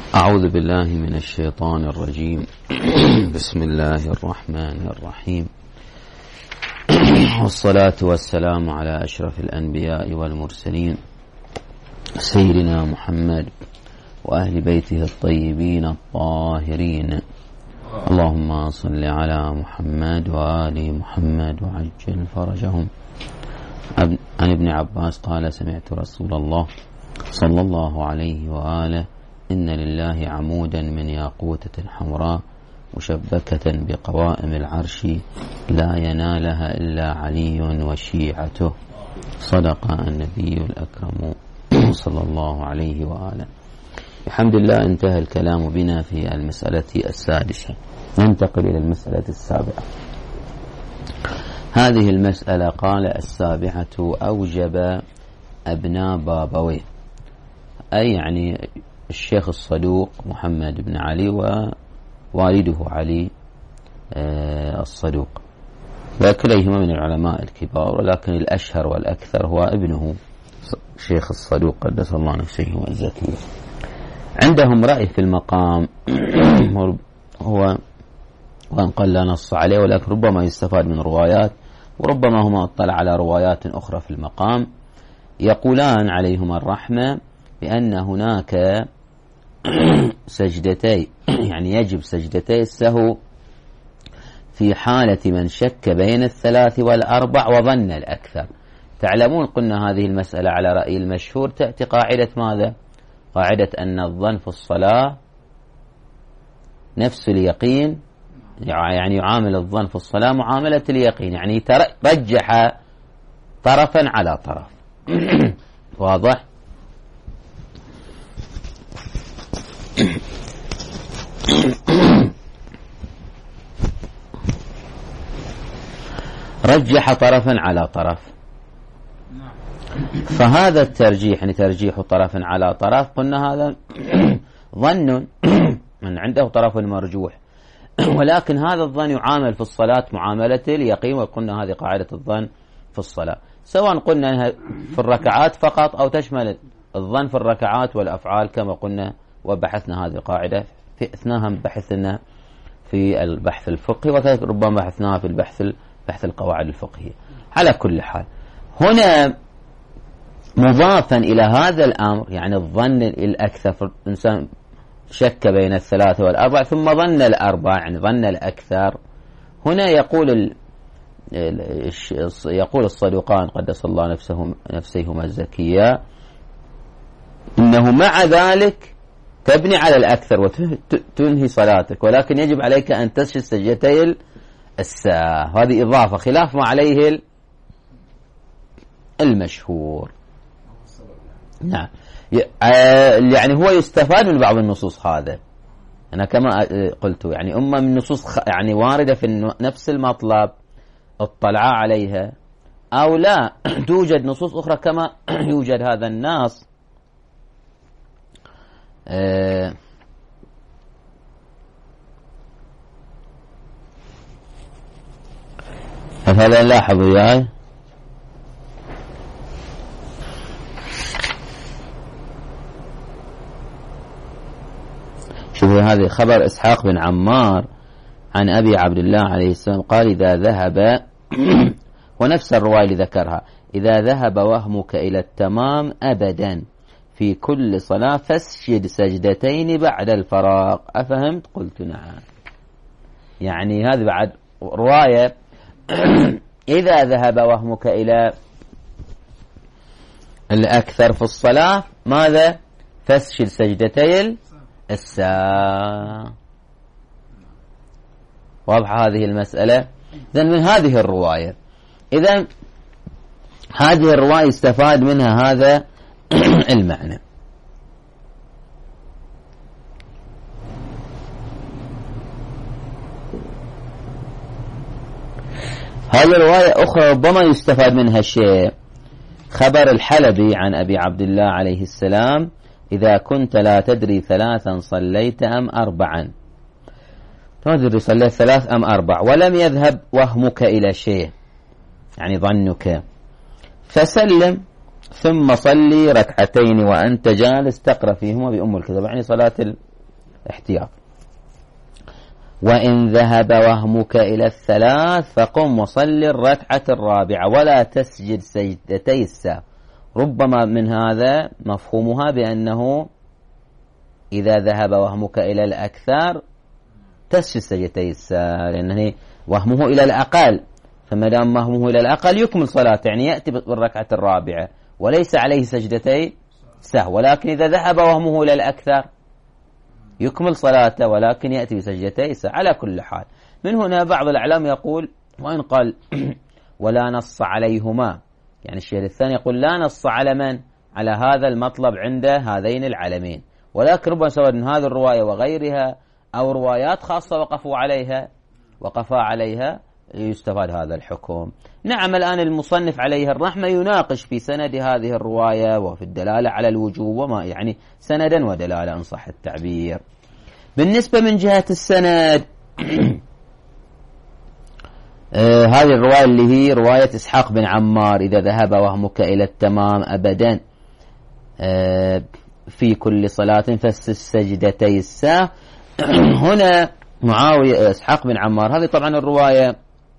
أعوذ بالله من الشيطان الرجيم. بسم الله الرحمن الرحيم، والصلاة والسلام على أشرف الأنبياء والمرسلين سيدنا محمد وأهل بيته الطيبين الطاهرين. اللهم صل على محمد وآل محمد وعجل فرجهم. عن ابن عباس قال: سمعت رسول الله صلى الله عليه وآله: إن لله عمودا من ياقوتة حمراء مشبكة بقوائم العرش لا ينالها إلا علي وشيعته. صدق النبي الأكرم صلى الله عليه وآله. الحمد لله، انتهى الكلام بنا في المسألة السادسة. ننتقل إلى المسألة السابعة. هذه المسألة قال: السابعة أوجب أبناء بابويه، أي يعني الشيخ الصدوق محمد بن علي ووالده علي الصدوق، وكليهما من العلماء الكبار، ولكن الأشهر والأكثر هو ابنه شيخ الصدوق قدس الله نفسه الزكية. عندهم رأي في المقام هو وأن قل لا نص عليه، ولكن ربما يستفاد من روايات، وربما هما اطلع على روايات أخرى في المقام. يقولان عليهما الرحمة بأن هناك سجدتي، يعني يجب سجدتي السهو في حالة من شك بين الثلاث والأربع وظن الأكثر. تعلمون قلنا هذه المسألة على رأي المشهور تأتي قاعدة ماذا؟ قاعدة أن الظن في الصلاة نفس اليقين، يعني يعامل الظن في الصلاة معاملة اليقين، يعني رجح طرفا على طرف. واضح؟ رجح طرفا على طرف. فهذا الترجيح، يعني ترجيح طرف على طرف، قلنا هذا ظن من عنده طرف مرجوح، ولكن هذا الظن يعامل في الصلاة معاملة اليقين، وقلنا هذه قاعدة الظن في الصلاة، سواء قلنا في الركعات فقط أو تشمل الظن في الركعات والأفعال كما قلنا، وبحثنا هذه القاعدة في أثناءها بحثنا في البحث الفقهي، وربما بحثناها في بحث القواعد الفقهية. على كل حال، هنا مضافا إلى هذا الأمر، يعني الظن الأكثر في الإنسان شك بين الثلاثة والأربع ثم ظن الأربع، يعني ظن الأكثر. هنا يقول الصدوقان قدس الله نفسيهما الزكية إنه مع ذلك تبني على الأكثر وتنهي صلاتك، ولكن يجب عليك أن تسجد سجدتي السهو. هذه إضافة خلاف ما عليه المشهور. نعم، يعني هو يستفاد من بعض النصوص. هذا أنا كما قلت يعني من النصوص يعني واردة في نفس المطلب اطلع عليها أو لا، توجد نصوص أخرى كما يوجد هذا النص. هذا نلاحظ وياي. شوفوا هذه خبر إسحاق بن عمار عن أبي عبد الله عليه السلام قال: إذا ذهب ونفس الرواية اللي ذكرها: إذا ذهب وهمك إلى التمام أبدا في كل صلاة فاسجد سجدتين بعد الفراغ. أفهمت؟ قلت نعم. يعني هذا بعد رواية: إذا ذهب وهمك إلى الأكثر في الصلاة ماذا؟ فاسجد سجدتي السهو. واضحة هذه المسألة؟ إذن من هذه الرواية، إذن هذه الرواية استفاد منها هذا المعنى. هذه رواية أخرى ربما يستفاد منها شيء. خبر الحلبي عن أبي عبد الله عليه السلام: إذا كنت لا تدري ثلاثا صليت أم أربعا، تدري صليت ثلاث أم أربع، ولم يذهب وهمك إلى شيء، يعني ظنك، فسلم ثم صلي ركعتين وأنت جالس تقرأ فيهما بأم الكتاب، يعني صلاة احتياط. وإن ذهب وهمك إلى الثلاث فقم وصل الركعة الرابعة ولا تسجد سجدتي السهو. ربما من هذا مفهومها بأنه إذا ذهب وهمك إلى الأكثر تسجد سجدتي السهو، لأنه وهمه إلى الأقل، فما دام وهمه إلى الأقل يكمل صلاة، يعني يأتي بالركعة الرابعة وليس عليه سجدتي سهو. ولكن إذا ذهب وهمه إلى الأكثر يكمل صلاته ولكن يأتي بسجدتي سهو. على كل حال، من هنا بعض الأعلام يقول وإن قال ولا نص عليهما، يعني الشيخ الثاني يقول لا نص على من؟ على هذا المطلب عند هذين العلمين، ولكن ربما سواء من هذه الرواية وغيرها أو روايات خاصة وقفا عليها يستفاد هذا الحكم. نعم، الآن المصنف عليه الرحمة يناقش في سند هذه الرواية وفي الدلالة على الوجوب وما يعني سندا ودلالة إن صح التعبير. بالنسبة من جهة السند هذه الرواية اللي هي رواية إسحاق بن عمار إذا ذهب وهمك إلى التمام أبدا في كل صلاة فالسجدتي السهو. هنا معاوية إسحاق بن عمار، هذه طبعا الرواية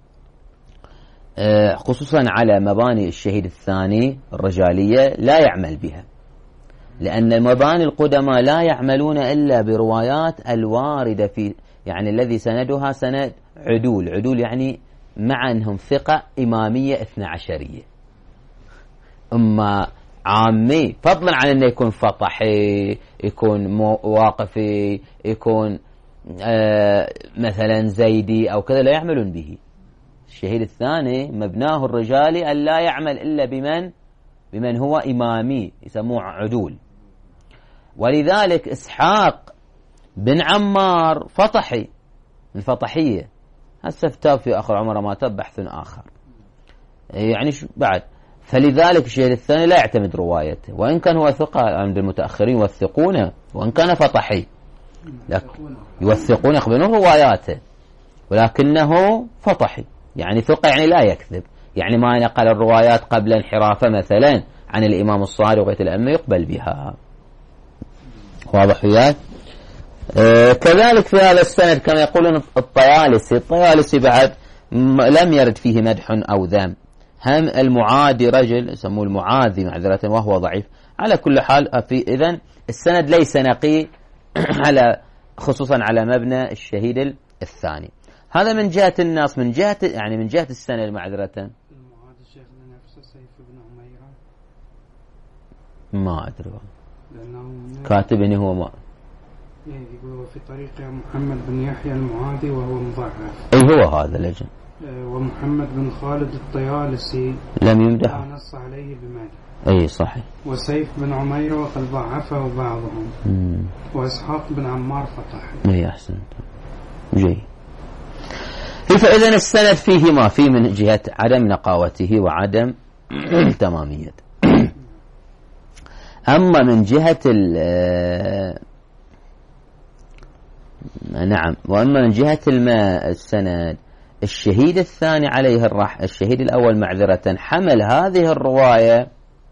خصوصا على مباني الشهيد الثاني الرجالية لا يعمل بها، لأن مباني القدماء لا يعملون إلا بروايات الواردة في يعني الذي سندها سند عدول يعني مع أنهم ثقة إمامية 12، أما عامي، فضلا عن أنه يكون فطحي، يكون واقفي، يكون مثلا زيدي أو كذا، لا يعملون به. الشهيد الثاني مبناه الرجالي أن لا يعمل إلا بمن هو إمامي يسموه عدول. ولذلك إسحاق بن عمار فطحي من فطحية، هسه فتاب في آخر عمر ما تب بحث آخر يعني بعد، فلذلك الشهيد الثاني لا يعتمد روايته، وإن كان هو ثقة عند المتأخرين يوثقونه، وإن كان فطحي يوثقون يقبلون رواياته، ولكنه فطحي يعني ثقة يعني لا يكذب، يعني ما نقل الروايات قبل انحرافه مثلا عن الإمام الصادق وغيره الأئمة يقبل بها. واضح وياك؟ كذلك في هذا السند كما يقولون الطيالسي بعد لم يرد فيه مدح أو ذم. هم المعادي رجل يسموه المعاذي معذرة وهو ضعيف. على كل حال إذن السند ليس نقي على خصوصا على مبنى الشهيد الثاني. هذا من جهة الناس، من جهة يعني من جهة السند معذرة المعاد الشيخ نفسه سيف بن عميرة ما أدري كاتبني هو ما يقول في طريق محمد بن يحيى المعادي وهو مضعف. أي هو هذا لجن. ومحمد بن خالد الطيالسي لم يمدح، لا نص عليه بمدح. أي صحيح. وسيف بن عميرة وقد ضعفه بعضهم. وإسحاق بن عمار فطح. أي أحسنت جيد. فإذا السند فيه ما فيه من جهة عدم نقاوته وعدم تماميته. أما من جهة نعم، وأما من جهة السند الشهيد الثاني عليه الشهيد الأول معذرة حمل هذه الرواية،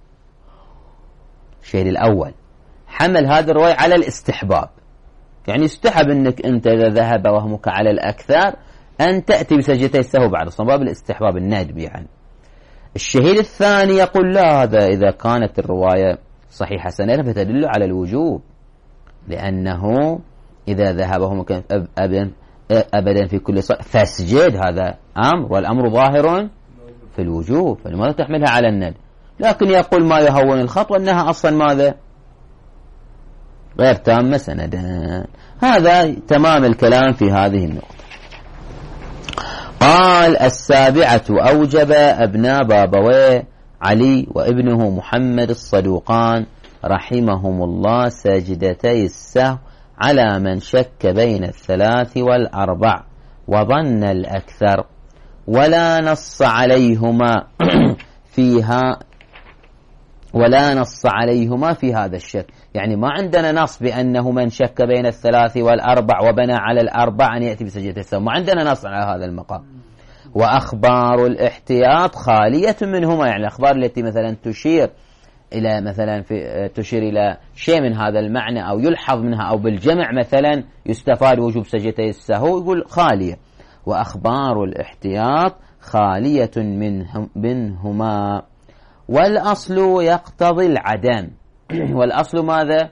الشهيد الأول حمل هذه الرواية على الاستحباب، يعني يستحب أنك أنت إذا ذهب وهمك على الأكثر أن تأتي بسجدتي السهو بعد الصواب الاستحباب الندب يعني. الشهيد الثاني يقول لا، هذا إذا كانت الرواية صحيحة سنة فتدل على الوجوب، لأنه إذا ذهب وهمك أبدا في كل صلاة فاسجد، هذا أمر والأمر ظاهر في الوجوب، فلماذا تحملها على الندب؟ لكن يقول ما يهون الخط وأنها أصلا ماذا غير تامة سندا. هذا تمام الكلام في هذه النقطة. قال السابعة أوجب أبناء بابويه علي وابنه محمد الصدوقان رحمهم الله سجدتي السهو على من شك بين 3 و4 وظن الأكثر، ولا نص عليهما في هذا الشك. يعني ما عندنا نص بأنه من شك بين 3 و4 وبنى على 4 أن يأتي بسجدة السهو، ما عندنا نص على هذا المقام. وأخبار الاحتياط خالية منهما، يعني الأخبار التي مثلا تشير إلى مثلا تشير إلى شيء من هذا المعنى أو يلحظ منها، أو بالجمع مثلا يستفاد وجوب سجدتي السهو، يقول خالية. وأخبار الاحتياط خالية منهما، والأصل يقتضي العدم. والأصل ماذا؟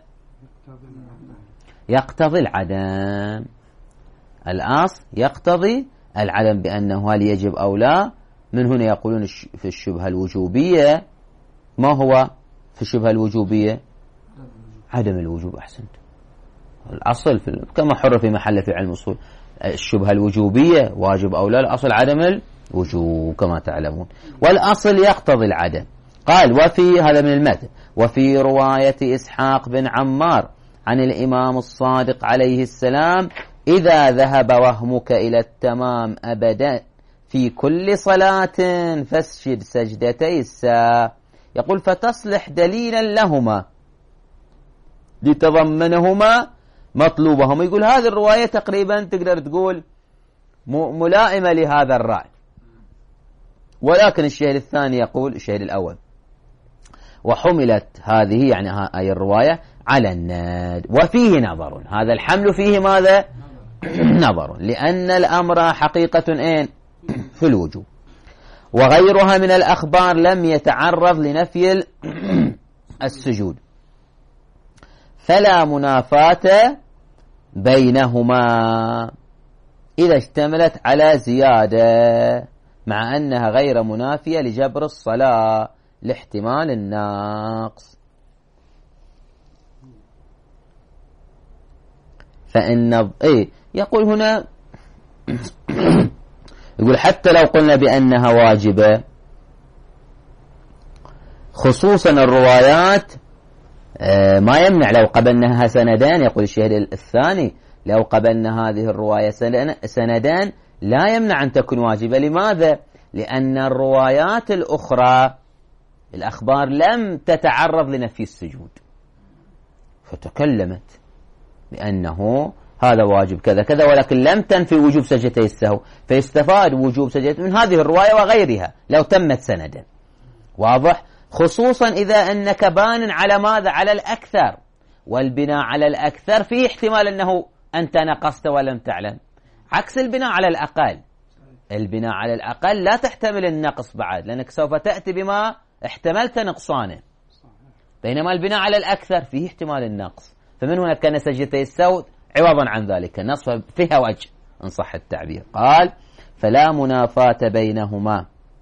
يقتضي العدم. الأصل يقتضي العدم بأنه هل يجب أو لا. من هنا يقولون في الشبهة الوجوبية، ما هو في الشبهة الوجوبية؟ عدم الوجوب. أحسنت. الأصل كما حر في محل في علم الأصول، الشبهة الوجوبية واجب أو لا، الأصل عدم الوجوب كما تعلمون، والأصل يقتضي العدم. قال وفي هذا من المتن، وفي رواية إسحاق بن عمار عن الإمام الصادق عليه السلام: إذا ذهب وهمك إلى التمام أبدا في كل صلاة فاسجد سجدتي السهو. يقول فتصلح دليلا لهما لتضمنهما مطلوبهما. يقول هذه الرواية تقريبا تقدر تقول ملائمة لهذا الرأي، ولكن الشيخ الثاني يقول، الشيخ الأول، وحملت هذه يعني أي الرواية على الند، وفيه نظر. هذا الحمل فيه ماذا؟ نظر، لأن الأمر حقيقة في الوجوب، وغيرها من الأخبار لم يتعرض لنفي السجود، فلا منافاة بينهما إذا اشتملت على زيادة، مع أنها غير منافية لجبر الصلاة لاحتمال النقص. فإن يقول هنا يقول حتى لو قلنا بأنها واجبة، خصوصا الروايات ما يمنع لو قبلناها سندان. يقول الشيخ الثاني لو قبلنا هذه الرواية سندان لا يمنع أن تكون واجبة. لماذا؟ لأن الروايات الأخرى الأخبار لم تتعرض لنفي السجود، فتكلمت بأنه هذا واجب كذا كذا، ولكن لم تنفي وجوب سجدتي السهو، فيستفاد وجوب سجدتي من هذه الرواية وغيرها لو تمت سندا. واضح؟ خصوصا إذا أنك بان على ماذا؟ على الأكثر، والبناء على الأكثر فيه احتمال أنه أنت نقصت ولم تعلم، عكس البناء على الأقل. البناء على الأقل لا تحتمل النقص بعد، لأنك سوف تأتي بما احتملت نقصانه، بينما البناء على الأكثر فيه احتمال النقص. فمن هنا كان سجدتي السهو عوضا عن ذلك النص، فيها وجه إن صح التعبير. قال فلا منافاة بينهما.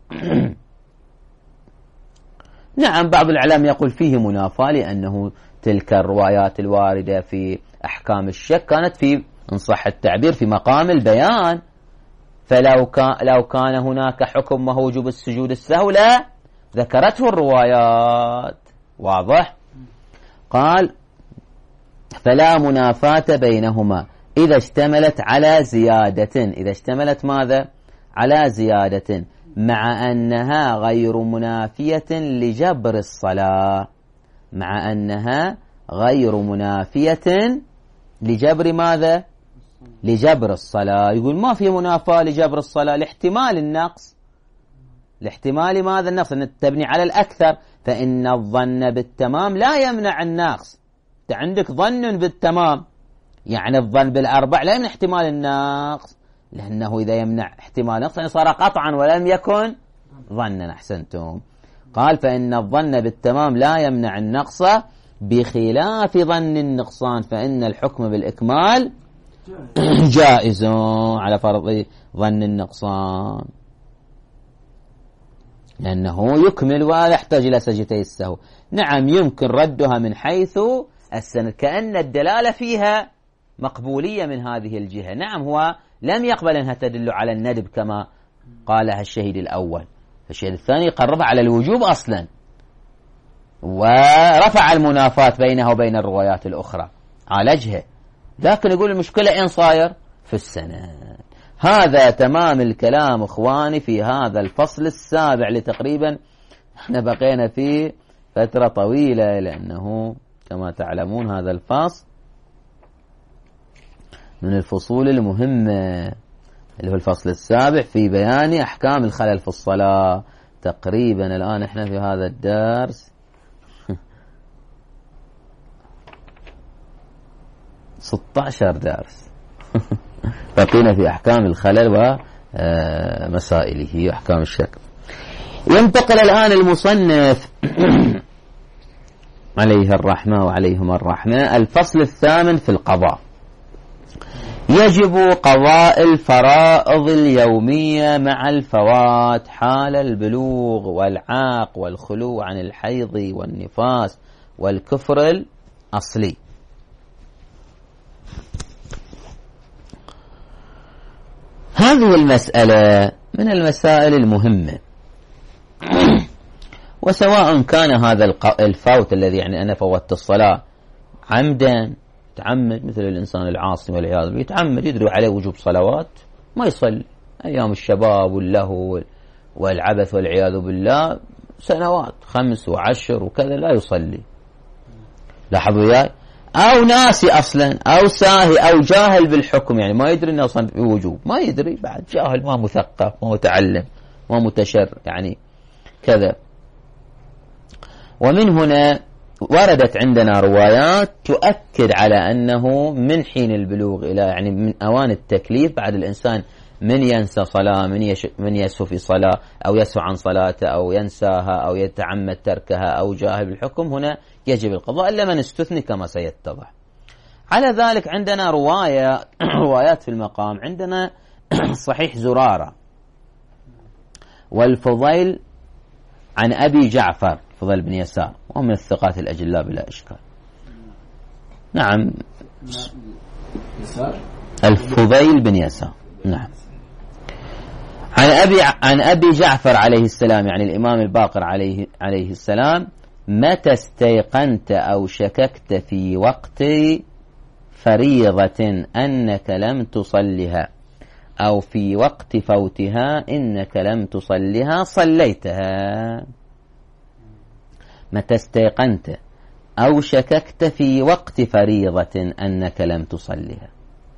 نعم بعض الإعلام يقول فيه منافاة، لأنه تلك الروايات الواردة في أحكام الشك كانت في إن صح التعبير في مقام البيان، فلو كان هناك حكم وجوب السجود السهو لا ذكرته الروايات. واضح؟ قال فلا منافاة بينهما إذا اشتملت على زيادة. إذا اشتملت ماذا؟ على زيادة، مع أنها غير منافية لجبر الصلاة. مع أنها غير منافية لجبر ماذا؟ لجبر الصلاة. يقول ما في منافاة لجبر الصلاة لاحتمال النقص. لاحتمال ماذا؟ النقص، أن تبني على الأكثر، فإن الظن بالتمام لا يمنع النقص. أنت عندك ظن بالتمام، يعني الظن بالأربع لا يمنع احتمال النقص، لأنه إذا يمنع احتمال النقص يعني صار قطعا ولم يكن ظنا. أحسنتم. قال فإن الظن بالتمام لا يمنع النقص بخلاف ظن النقصان، فإن الحكم بالإكمال جائز على فرض ظن النقصان، لأنه يكمل ولا يحتاج إلى سجدتي السهو. نعم يمكن ردها من حيث السند، كأن الدلالة فيها مقبولية من هذه الجهة. نعم هو لم يقبل أنها تدل على الندب كما قالها الشهيد الأول، الشهيد الثاني قربها على الوجوب أصلا، ورفع المنافاة بينها وبين الروايات الأخرى عالجها، لكن يقول المشكلة إن صاير في السند. هذا تمام الكلام إخواني في هذا الفصل السابع لتقريبا احنا بقينا فيه فترة طويلة، لأنه كما تعلمون هذا الفصل من الفصول المهمة اللي هو الفصل السابع في بيان أحكام الخلل في الصلاة. تقريبا الآن احنا في هذا الدرس 16 درس بقينا في أحكام الخلل ومسائله وأحكام الشك. ينتقل الآن المصنف عليه الرحمة وعليهم الرحمة الفصل الثامن في القضاء. يجب قضاء الفرائض اليومية مع الفوات حال البلوغ والعاق والخلو عن الحيض والنفاس والكفر الأصلي. هذه المسألة من المسائل المهمة، وسواء كان هذا الفوت الذي يعني أنا فوتت الصلاة عمدا تعمد، مثل الإنسان العاصي والعياذ بالله يتعمد يدري عليه وجوب صلوات ما يصلي، أيام الشباب واللهو والعبث والعياذ بالله سنوات 5 و10 وكذا لا يصلي. لاحظوا وياي، أو ناسي أصلا أو ساهي أو جاهل بالحكم، يعني ما يدري أنه أصلا بوجوب، ما يدري بعد، جاهل ما مثقف ما متعلم ما متشر يعني كذا. ومن هنا وردت عندنا روايات تؤكد على أنه من حين البلوغ إلى يعني من أوان التكليف بعد الإنسان من ينسى صلاة من يسهو في صلاة أو يسهو عن صلاته أو ينساها أو يتعمد تركها أو جاهل بالحكم، هنا يجب القضاء إلا من استثني كما سيتضح. على ذلك عندنا روايات في المقام. عندنا صحيح زرارة والفضيل عن أبي جعفر فضيل بن يسار، وهو من الثقات الأجلاء بلا إشكال. نعم الفضيل بن يسار. نعم عن أبي جعفر عليه السلام، يعني الإمام الباقر عليه السلام: متى استيقنت أو شككت في وقت فريضة أنك لم تصلها أو في وقت فوتها إنك لم تصلها صليتها. متى استيقنت أو شككت في وقت فريضة أنك لم تصلها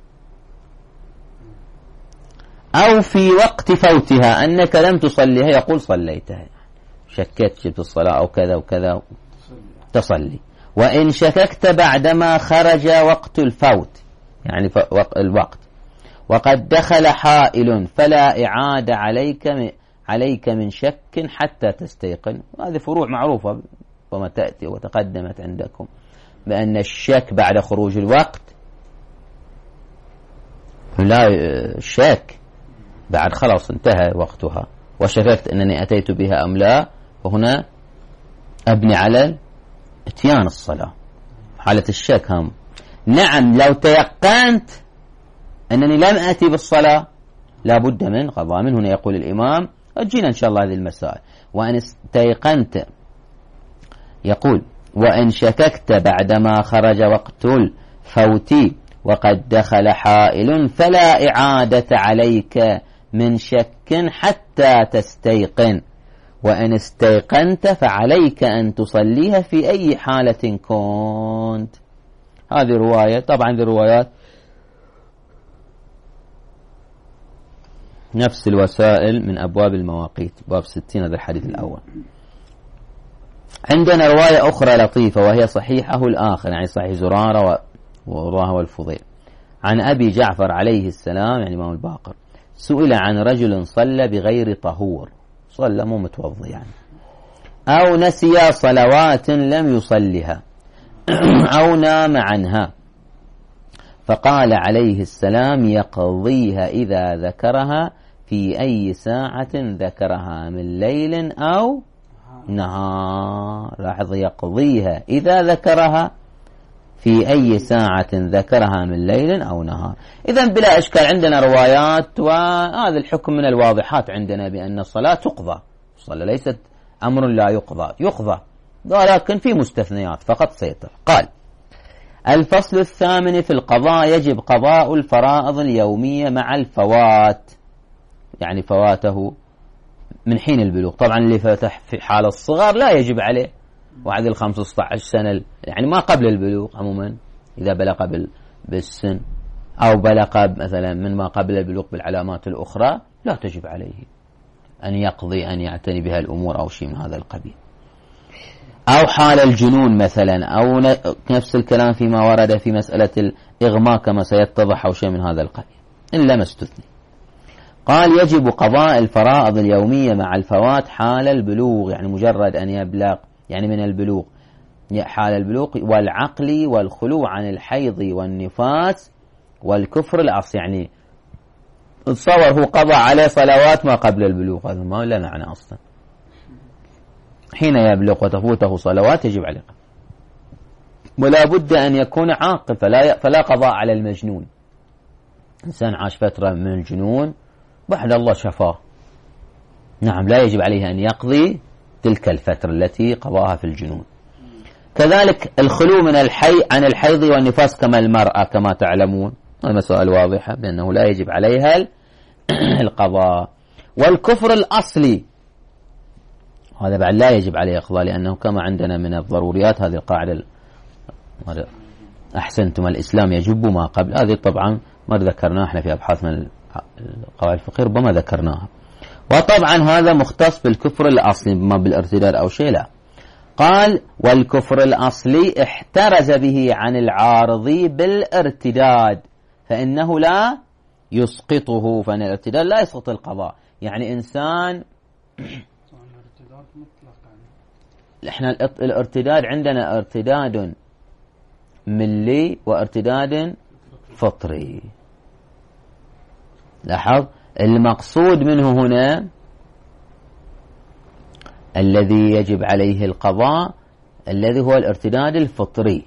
أو في وقت فوتها أنك لم تصليها، يقول صليتها، شككت جبت الصلاة أو كذا وكذا تصلي. وإن شككت بعدما خرج وقت الفوت، يعني الوقت، وقد دخل حائل فلا إعادة عليك من شك حتى تستيقن. هذه فروع معروفة وما تأتي وتقدمت عندكم، بأن الشك بعد خروج الوقت لا شك بعد خلاص انتهى وقتها وشككت أنني أتيت بها أم لا، وهنا أبني على اتيان الصلاة حالة الشك هم. نعم لو تيقنت أنني لم أتي بالصلاة لا بد من قضاء. من هنا يقول الإمام أجينا إن شاء الله هذه المسائل. وأن استيقنت يقول: وإن شككت بعدما خرج وقت الفوت وقد دخل حائل فلا إعادة عليك من شك حتى تستيقن، وإن استيقنت فعليك أن تصليها في أي حالة كنت. هذه رواية، طبعا ذي روايات نفس الوسائل من أبواب المواقيت، باب 60 هذا الحديث الأول. عندنا رواية أخرى لطيفة وهي صحيحه الآخر، يعني صحيح زرارة وراه والفضيل، عن أبي جعفر عليه السلام يعني إمام الباقر: سئل عن رجل صلى بغير طهور، صلى مو متوضي يعني، أو نسي صلوات لم يصلها أو نام عنها، فقال عليه السلام: يقضيها إذا ذكرها في أي ساعة ذكرها من ليل أو نهار. لاحظ، يقضيها إذا ذكرها في أي ساعة ذكرها من ليل أو نهار. إذن بلا إشكال عندنا روايات، وهذا الحكم من الواضحات عندنا بأن الصلاة تقضى، الصلاة ليست أمر لا يقضى، ولكن في مستثنيات فقط سيطر. قال: الفصل الثامن في القضاء: يجب قضاء الفرائض اليومية مع الفوات، يعني فواته من حين البلوغ. طبعا اللي فتح في حال الصغر لا يجب عليه، وعد 15 سنة يعني ما قبل البلوغ عموما، إذا بلغ بالسن أو بلغ مثلا من ما قبل البلوغ بالعلامات الأخرى لا تجب عليه أن يقضي أن يعتني بها الأمور أو شيء من هذا القبيل. أو حال الجنون مثلا، أو نفس الكلام فيما ورد في مسألة الإغماء كما سيتضح أو شيء من هذا القبيل، إلا ما استثني. قال يجب قضاء الفرائض اليومية مع الفوات حال البلوغ، يعني مجرد أن يبلغ، يعني من البلوغ، حال البلوغ والعقل والخلو عن الحيض والنفاس والكفر الأصل. يعني تصور هو قضى عليه صلوات ما قبل البلوغ، هذا ما له معنى أصلا. حين يبلغ وتفوته صلوات يجب عليه، ولا بد أن يكون عاقل، فلا قضاء على المجنون. إنسان عاش فترة من الجنون بعد الله شفاه، نعم لا يجب عليه أن يقضي تلك الفترة التي قضاها في الجنون. كذلك الخلو من عن الحيض والنفاس كما المرأة كما تعلمون، هذه مسائل واضحة بأنه لا يجب عليها القضاء. والكفر الأصلي هذا بعد لا يجب عليه القضاء، لأنه كما عندنا من الضروريات هذه القاعدة أحسنتم الإسلام يجب ما قبل، هذه طبعا ما ذكرناها احنا في أبحاثنا القواعد الفقهية، ربما ذكرناها. وطبعا هذا مختص بالكفر الأصلي، ما بالارتداد أو شيء لا. قال والكفر الأصلي احترز به عن العارضي بالارتداد فإنه لا يسقطه، فإن الارتداد لا يسقط القضاء. يعني إنسان احنا الارتداد عندنا ارتداد ملي وارتداد فطري. لاحظ المقصود منه هنا الذي يجب عليه القضاء الذي هو الارتداد الفطري.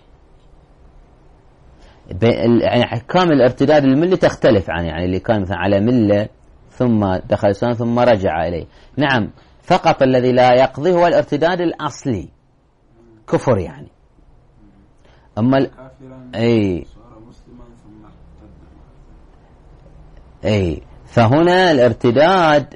يعني احكام الارتداد الملي تختلف عن يعني اللي كان مثلا على ملة ثم دخل الإسلام ثم رجع إليه. نعم فقط الذي لا يقضي هو الارتداد الأصلي كفر يعني. أما فهنا الارتداد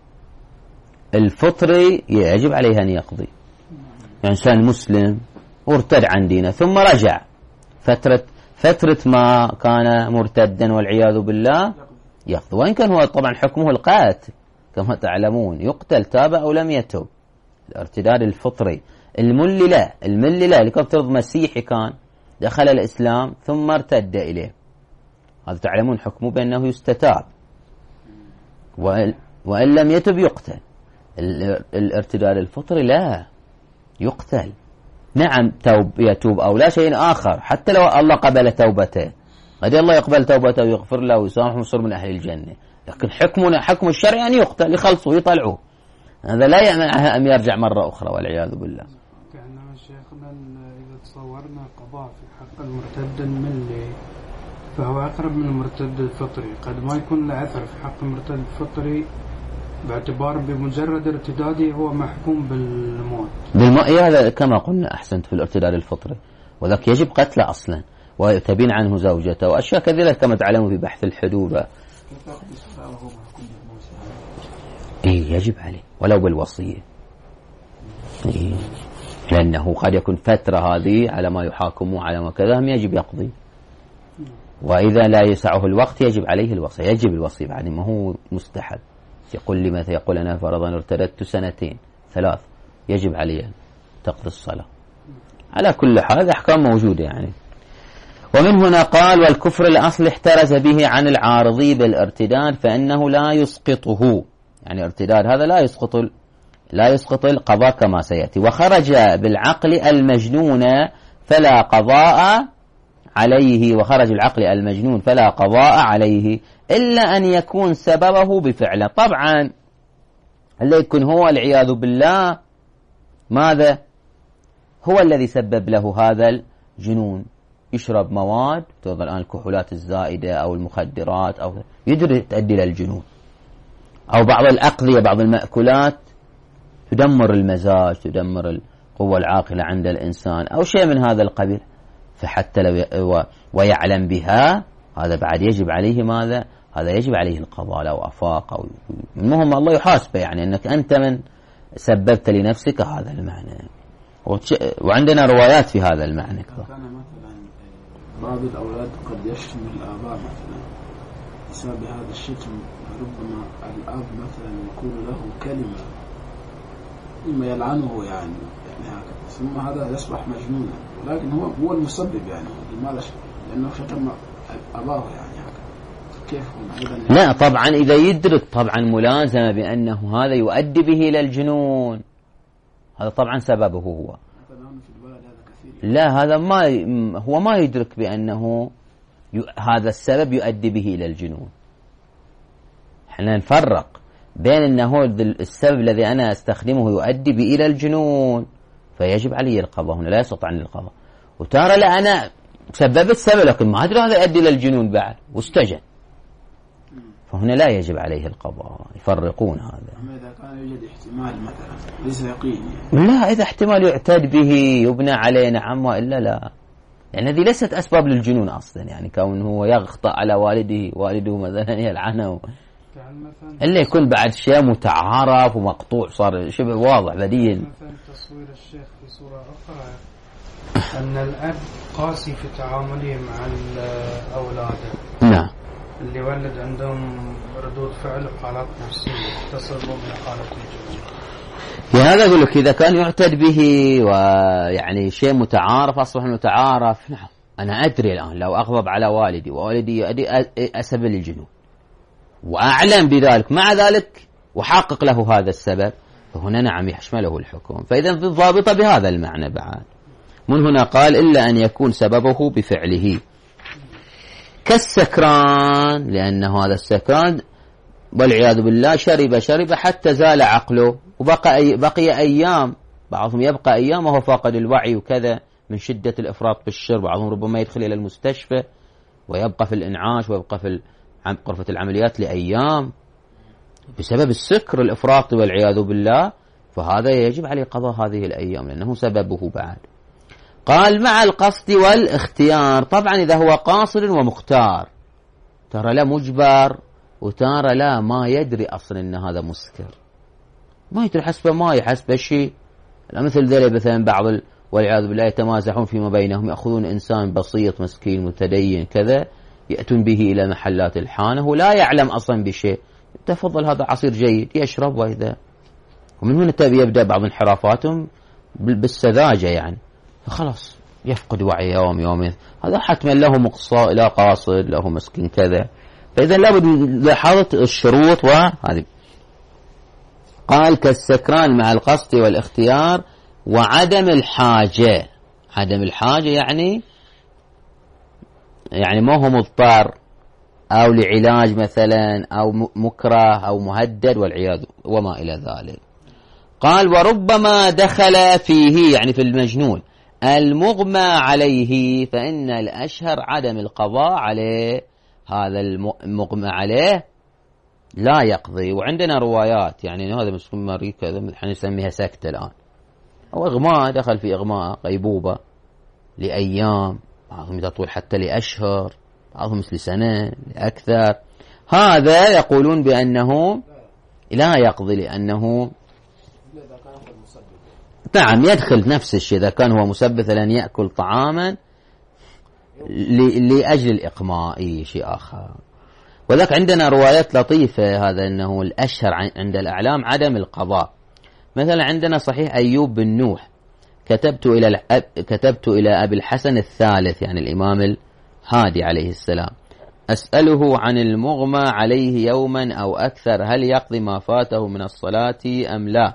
الفطري يجب عليه أن يقضي. يعني إنسان مسلم وارتد عن دينه ثم رجع فترة ما كان مرتدا والعياذ بالله يقضي، وإن كان هو طبعا حكمه القاتل كما تعلمون، يقتل تاب أو لم يتب. الارتداد الفطري. الملي لا لكم افترض مسيحي كان دخل الإسلام ثم ارتد إليه، هذا تعلمون حكمه بأنه يستتاب، وإن لم يتب يقتل. الارتداد الفطري لا يقتل. نعم يتوب أو لا شيء آخر، حتى لو الله قبل توبته، قد الله يقبل توبته ويغفر له ويسامحه ويصير من أهل الجنة، لكن حكم الشرع أن يقتل، يخلصوا يطلعوه، هذا لا يمنعه أن يرجع مرة أخرى والعياذ بالله. كأنما شيخنا إذا تصورنا قضاء في حق المرتد الملي فهو أقرب من المرتد الفطري، قد ما يكون له أثر في حق المرتد الفطري باعتبار بمجرد ارتداده هو محكوم بالموت. هذا كما قلنا أحسنت في الارتداد الفطري، وذاك يجب قتله أصلا وتبين عنه زوجته وأشياء كثيرة كما تعلمون في بحث الحدود. يجب عليه ولو بالوصية، لأنه قد يكون فترة هذه على ما يحاكمه على ما كذا هم يجب يقضي، وإذا لا يسعه الوقت يجب عليه الوصية، يجب الوصية بعد ما هو مستحب. يقول لي مثلا يقول أنا فرضا ارتدت 2 3 يجب علي تقضي الصلاة. على كل حال أحكام موجودة يعني. ومن هنا قال والكفر الأصل احترز به عن العارضي بالارتداد فإنه لا يسقطه، يعني ارتداد هذا لا يسقط القضاء كما سيأتي. وخرج بالعقل المجنون فلا قضاء عليه، وخرج العقل المجنون فلا قضاء عليه إلا أن يكون سببه بفعله. طبعا اللي يكون هو العياذ بالله ماذا هو الذي سبب له هذا الجنون، يشرب مواد توضع الآن الكحولات الزائدة أو المخدرات أو يدري تؤدي للجنون، أو بعض الأقضية بعض المأكولات تدمر المزاج تدمر القوة العاقلة عند الإنسان أو شيء من هذا القبيل، فحتى لو ويعلم بها هذا بعد يجب عليه ماذا؟ هذا يجب عليه القضاء لو أفاق أو المهم الله يحاسبه، يعني أنك أنت من سببت لنفسك هذا المعنى. وعندنا روايات في هذا المعنى. كان مثلا بعض الأولاد قد يشتم الآباء مثلا بسبب هذا الشتم، ربما الأب مثلا يقول له كلمة إما يلعنه يعني هكذا، ثم هذا يصبح مجنونا، ولكن هو المسبب يعني لماذا؟ لأنه شتم أباه يعني هكذا. كيف أيضا؟ لا طبعا إذا يدرك طبعا ملازمة بأنه هذا يؤدي به إلى الجنون، هذا طبعا سببه هو. لا هذا هو ما يدرك بأنه هذا السبب يؤدي به إلى الجنون. احنا نفرق بين أنه السبب الذي أنا أستخدمه يؤدي به إلى الجنون فيجب علي القضاء، هنا لا يستطيع عني القضاء. وترى لا أنا سبب السبب لكن ما أدري هذا يؤدي إلى الجنون بعد واستجن، فهنا لا يجب عليه القضاء. يفرقون هذا. أما إذا كان يوجد احتمال مثلا ليس يقين يعني. لا إذا احتمال يعتد به يبنى عليه نعم، وإلا لا، يعني هذه ليست أسباب للجنون أصلا، يعني كونه هو يخطأ على والده مثلا يلعنه، إلا يكون بعد شيء متعارف ومقطوع صار شبه واضح بديهي. مثلا تصوير الشيخ في صورة أخرى أن الأب قاسي في تعامله مع أولاده. نعم. اللي ولد عندهم ردود فعل وحالات نفسية تصل من حالة الجنون. هذا أقول لك إذا كان يعتد به ويعني شيء متعارف أصبح متعارف. نعم أنا أدري الآن لو أغضب على والدي ووالدي أسبب للجنون وأعلم بذلك، مع ذلك وحقق له هذا السبب، فهنا نعم يشمله الحكم. فإذا ضابطة بهذا المعنى بعد. من هنا قال إلا أن يكون سببه بفعله كالسكران، لأنه هذا السكران والعياذ بالله شرب حتى زال عقله وبقي أيام، بعضهم يبقى أيام وهو فاقد الوعي وكذا من شدة الإفراط بالشرب، بعضهم ربما يدخل إلى المستشفى ويبقى في الإنعاش ويبقى في غرفة العمليات لأيام بسبب السكر الإفراطي والعياذ بالله، فهذا يجب عليه قضاء هذه الأيام لأنه سببه بعد. قال مع القصد والاختيار. طبعا إذا هو قاصد ومختار، ترى لا مجبر وترى لا ما يدري أصلا أن هذا مسكر، ما يدري حسب ما يحسب شيء. مثل ذلك مثلا بعض والعياذ بالله يتمازحون فيما بينهم، يأخذون إنسان بسيط مسكين متدين كذا يأتون به إلى محلات الحانة ولا يعلم أصلا بشيء، تفضل هذا عصير جيد يشرب وإذا، ومن هنا يبدأ بعض انحرافاتهم بالسذاجة يعني، فخلاص يفقد وعي يوم يومين، هذا حتما له مقصى لا قاصد له مسكين كذا. فإذا لابد لاحظت الشروط وهذه. قال كالسكران مع القصد والاختيار وعدم الحاجة. عدم الحاجة يعني ما هو مضطر أو لعلاج مثلا أو مكره أو مهدد والعياذ وما إلى ذلك. قال وربما دخل فيه يعني في المجنون المغمى عليه، فإن الأشهر عدم القضاء عليه، هذا المغمى عليه لا يقضي. وعندنا روايات يعني هذا مسكين مريض كذا نسميها سكتة الآن أو إغماء، دخل في إغماء غيبوبة لأيام، بعضهم يطول حتى لأشهر، بعضهم مثل سنة لأكثر، هذا يقولون بأنه لا يقضي لأنه نعم يدخل نفس الشيء. إذا كان هو مسبب لن يأكل طعاما لأجل الإقماء شيء آخر. وذلك عندنا روايات لطيفة هذا أنه الأشهر عند الأعلام عدم القضاء. مثلا عندنا صحيح أيوب بن نوح كتبت إلى أبي الحسن الثالث يعني الإمام الهادي عليه السلام أسأله عن المغمى عليه يوما أو أكثر هل يقضي ما فاته من الصلاة أم لا؟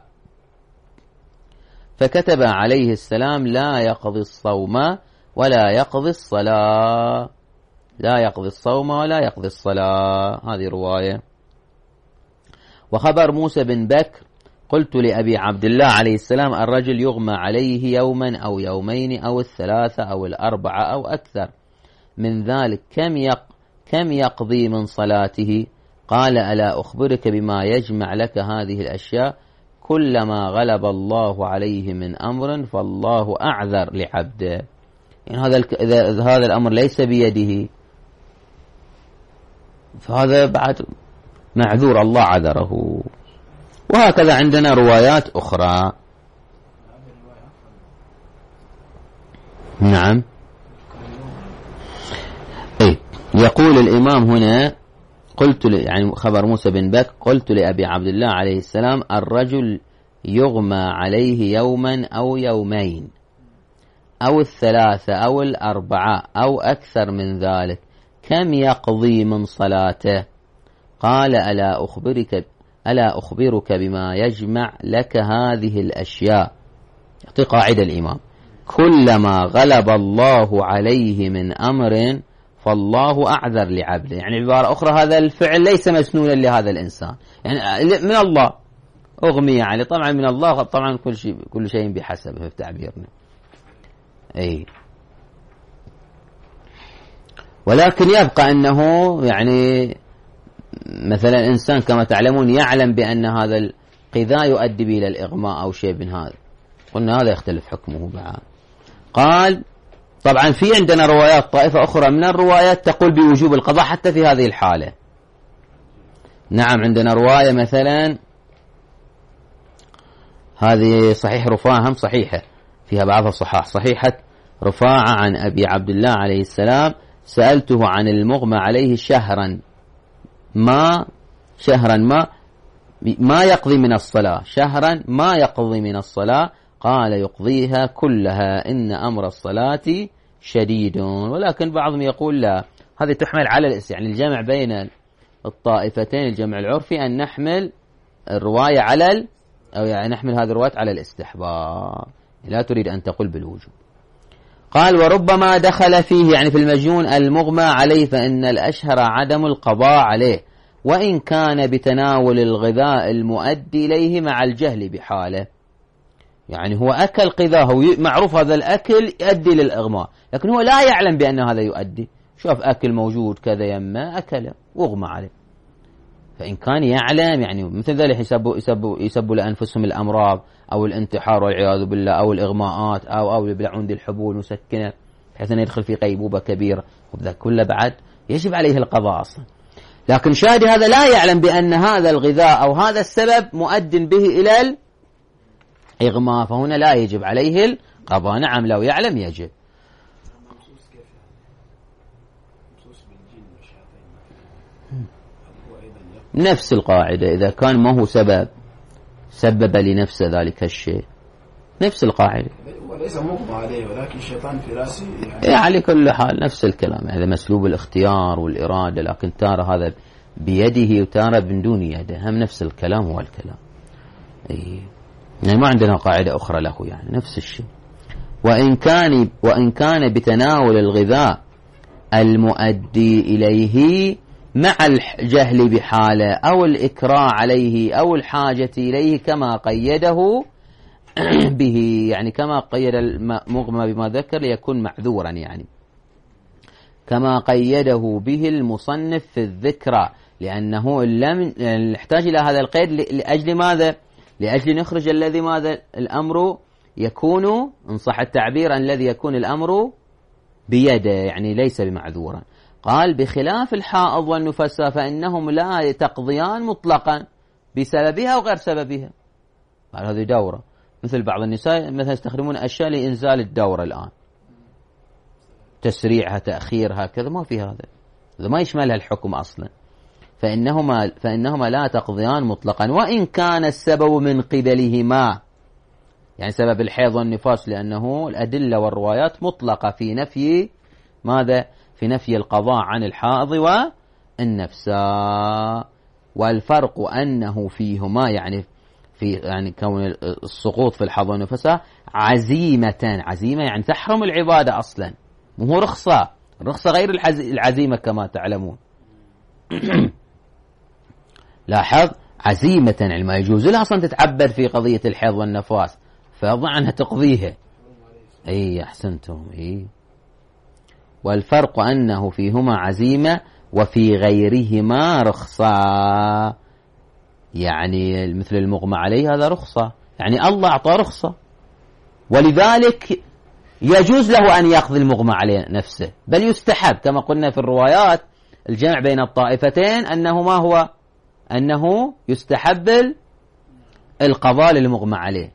فكتب عليه السلام لا يقضي الصوم ولا يقضي الصلاة، لا يقضي الصوم ولا يقضي الصلاة. هذه رواية. وخبر موسى بن بكر قلت لأبي عبد الله عليه السلام الرجل يغمى عليه يوما أو يومين أو الثلاثة أو الأربعة أو أكثر من ذلك كم يقضي من صلاته؟ قال ألا أخبرك بما يجمع لك هذه الأشياء؟ كلما غلب الله عليه من أمر فالله أعذر لعبده. يعني هذا الأمر ليس بيده فهذا بعد معذور الله عذره. وهكذا عندنا روايات أخرى. نعم. يقول الإمام هنا قلت يعني خبر موسى بن بكر قلت لأبي عبد الله عليه السلام الرجل يغمى عليه يوما أو يومين أو 3 أو 4 أو أكثر من ذلك كم يقضي من صلاته؟ قال ألا أخبرك بما يجمع لك هذه الأشياء. يعطي قاعدة الإمام: كلما غلب الله عليه من أمر فالله أعذر لعبده. يعني بعبارة أخرى هذا الفعل ليس مسنونا لهذا الإنسان، يعني من الله أغمي عليه. طبعا من الله طبعا كل شيء بحسبه في تعبيرنا. أي ولكن يبقى أنه يعني مثلا إنسان كما تعلمون يعلم بأن هذا القذاء يؤدي به إلى الإغماء أو شيء من هذا، قلنا هذا يختلف حكمه بعد. قال طبعا في عندنا روايات طائفة أخرى من الروايات تقول بوجوب القضاء حتى في هذه الحالة. نعم عندنا رواية مثلا هذه صحيح رفاعة هم صحيحة، فيها بعضها صحيحة رفاعة عن أبي عبد الله عليه السلام: سألته عن المغمى عليه شهرا ما يقضي من الصلاة، شهرا ما يقضي من الصلاة، قال: يقضيها كلها، إن أمر الصلاة شديد. ولكن بعضهم يقول لا، هذه تحمل على يعني الجمع بين الطائفتين، الجمع العرفي، أن نحمل الرواية على أو يعني نحمل هذه الرواية على الاستحباب، لا تريد أن تقول بالوجوب. قال: وربما دخل فيه يعني في المجنون المغمى عليه، فإن الأشهر عدم القضاء عليه، وإن كان بتناول الغذاء المؤدي إليه مع الجهل بحاله. يعني هو أكل غذاء، هو معروف هذا الأكل يؤدي للإغماء، لكن هو لا يعلم بأن هذا يؤدي، شوف أكل موجود كذا يما أكله واغمى عليه. فإن كان يعلم يعني مثل ذلك يسبوا لأنفسهم الأمراض أو الانتحار والعياذ بالله أو الإغماءات أو يبلعون ذي الحبوب مسكنة بحيث أن يدخل في غيبوبة كبيرة، وبذا كله بعد يجب عليه القضاء أصلا. لكن شاهد هذا لا يعلم بأن هذا الغذاء أو هذا السبب مؤد به إلى الإغماء، فهنا لا يجب عليه القضاء. نعم لو يعلم يجب. نفس القاعدة، إذا كان ما هو سبب لنفسه ذلك الشيء، نفس القاعدة. وليس مغمى عليه ولكن الشيطان في راسه يعني على كل حال نفس الكلام، هذا مسلوب الاختيار والإرادة، لكن تارة هذا بيده وتارة من دون يده، هم نفس الكلام هو الكلام. يعني ما عندنا قاعدة أخرى له، يعني نفس الشيء. وإن كان بتناول الغذاء المؤدي إليه مع الجهل بحاله أو الإكراه عليه أو الحاجة إليه كما قيده به، يعني كما قيد المغمى بما ذكر ليكون معذورا، يعني كما قيده به المصنف في الذكرى، لأنه لم يحتاج إلى هذا القيد لأجل ماذا؟ لأجل نخرج الذي ماذا الأمر يكون، إن صح التعبير، الذي يكون الأمر بيده، يعني ليس بمعذورا. قال: بخلاف الحائض والنفساء فإنهم لا تقضيان مطلقا بسببها وغير سببها. قال هذه دورة، مثل بعض النساء مثلا يستخدمون أشياء لإنزال الدورة الآن، تسريعها تأخيرها كذا، ما في هذا ما يشملها الحكم أصلا. فإنهما لا تقضيان مطلقا، وإن كان السبب من قبلهما، يعني سبب الحيض والنفاس، لأنه الأدلة والروايات مطلقة في نفي ماذا؟ في نفي القضاء عن الحائض والنفساء. والفرق أنه فيهما يعني كون السقوط في الحظ والنفساء عزيمة يعني تحرم العبادة أصلا، مو رخصة، الرخصة غير العزيمة كما تعلمون. لاحظ عزيمة، يعني ما يجوز لها أصلا تتعبد في قضية الحيض والنفاس، فيضع عنها تقضيها. أحسنتم. والفرق أنه فيهما عزيمة وفي غيرهما رخصة، يعني مثل المغمى عليه هذا رخصة، يعني الله أعطى رخصة، ولذلك يجوز له أن يأخذ المغمى عليه نفسه، بل يستحب كما قلنا في الروايات الجمع بين الطائفتين أنه يستحب القضاء للمغمى عليه،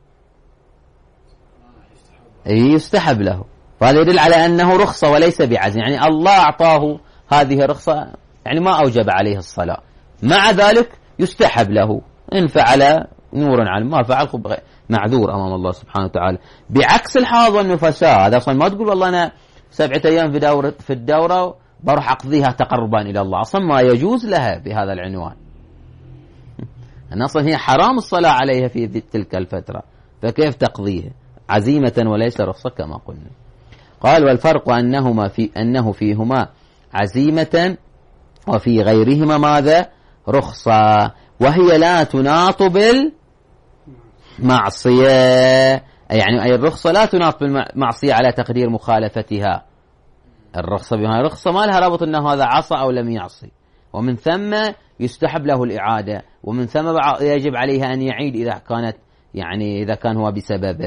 يستحب له، فهذا يدل على أنه رخصة وليس بعزم، يعني الله أعطاه هذه الرخصة، يعني ما أوجب عليه الصلاة، مع ذلك يستحب له إن فعل نورا على ما فعل معذور أمام الله سبحانه وتعالى. بعكس الحاض والنفساء، هذا أصلا ما تقول والله أنا 7 أيام في الدورة بروح أقضيها تقربا إلى الله، أصلا ما يجوز لها بهذا العنوان، أن أصلا هي حرام الصلاة عليها في تلك الفترة، فكيف تقضيها عزيمة وليس رخصة كما قلنا. قال والفرق أنه فيهما عزيمة وفي غيرهما ماذا؟ رخصة، وهي لا تناط بالمعصية، يعني أي الرخصة لا تناط بالمعصية على تقدير مخالفتها. الرخصة بما رخصة ما لها رابط أنه هذا عصى أو لم يعصي، ومن ثم يستحب له الإعادة، ومن ثم يجب عليها أن يعيد إذا كانت يعني إذا كان هو بسبب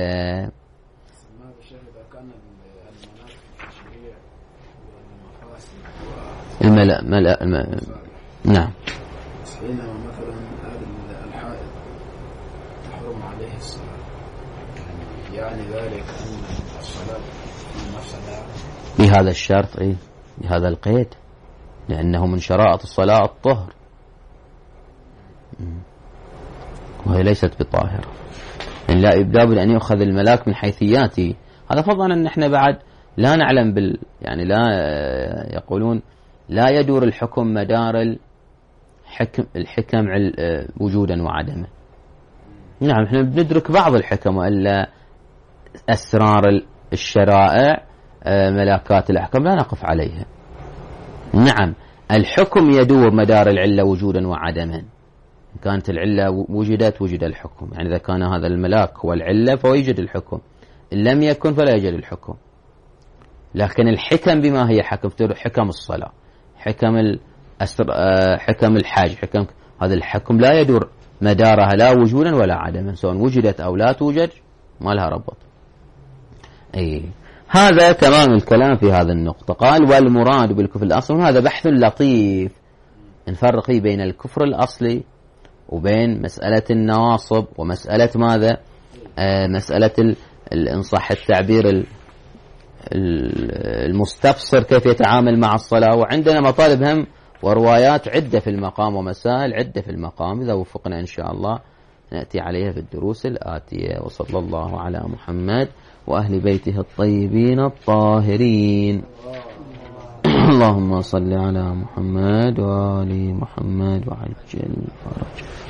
نعم. حينما مثلا الحائض تحرم عليه الصلاة، يعني ذلك أن الصلاة مفسدة بهذا الشرط، بهذا القيد، لأنه من شرائط الصلاة الطهر، وهي ليست بطاهرة، يعني لابد أن يؤخذ الملاك من حيثياته. هذا فضلا أن احنا بعد لا نعلم يعني لا يقولون لا يدور الحكم مدار الحكم وجودا وعدما. نعم احنا بندرك بعض الحكم، وإلا أسرار الشرائع ملاكات الأحكام لا نقف عليها. نعم الحكم يدور مدار العلة وجودا وعدما، كانت العلة وجد الحكم، يعني إذا كان هذا الملاك هو العلة فيوجد الحكم، إن لم يكن فلا يوجد الحكم. لكن الحكم بما هي حكم الصلاة، حكم الحاج، هذا الحكم لا يدور مدارها لا وجودا ولا عدما، سواء وجدت أو لا توجد ما لها ربط. هذا تمام الكلام في هذا النقطة. قال والمراد بالكفر الأصلي، هذا بحث لطيف نفرق فيه بين الكفر الأصلي وبين مسألة النواصب ومسألة ماذا؟ مسألة إن صح التعبير المستبصر كيف يتعامل مع الصلاة. وعندنا مطالب هم وروايات عدة في المقام ومسائل عدة في المقام، إذا وفقنا إن شاء الله نأتي عليها في الدروس الآتية. وصلى الله على محمد وأهل بيته الطيبين الطاهرين. اللهم صل على محمد وآل محمد وعجل فرجه.